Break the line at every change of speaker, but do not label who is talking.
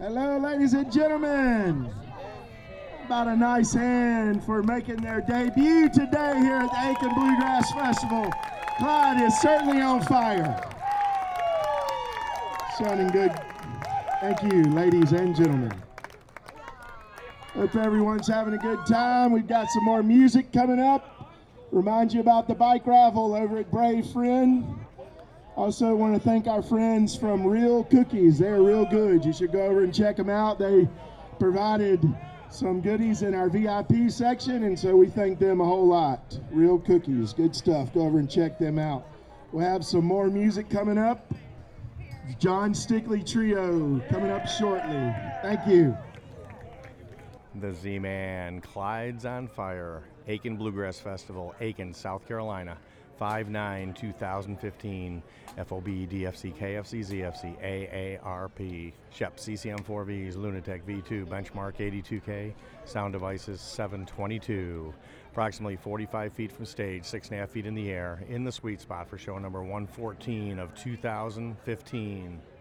Hello, ladies and gentlemen. About a nice hand for making their debut today here at the Aiken Bluegrass Festival. Clyde is certainly on fire. Sounding good. Thank you, ladies and gentlemen. Hope everyone's having a good time. We've got some more music coming up. Remind you about the bike raffle over at Brave Friend. Also want to thank our friends from Real Cookies. They're real good. You should go over and check them out. They provided some goodies in our VIP section, and so we thank them a whole lot. Real Cookies, good stuff. Go over and check them out. We'll have some more music coming up. John Stickley Trio coming up shortly. Thank you.
The Z-Man, Clyde's on Fire, Aiken Bluegrass Festival, Aiken, South Carolina, 5/9/2015, FOB, DFC, KFC, ZFC, AARP, Shep, CCM4Vs, Lunatech V2, Benchmark 82K, Sound Devices 722. Approximately 45 feet from stage, 6.5 feet in the air, in the sweet spot for show number 114 of 2015.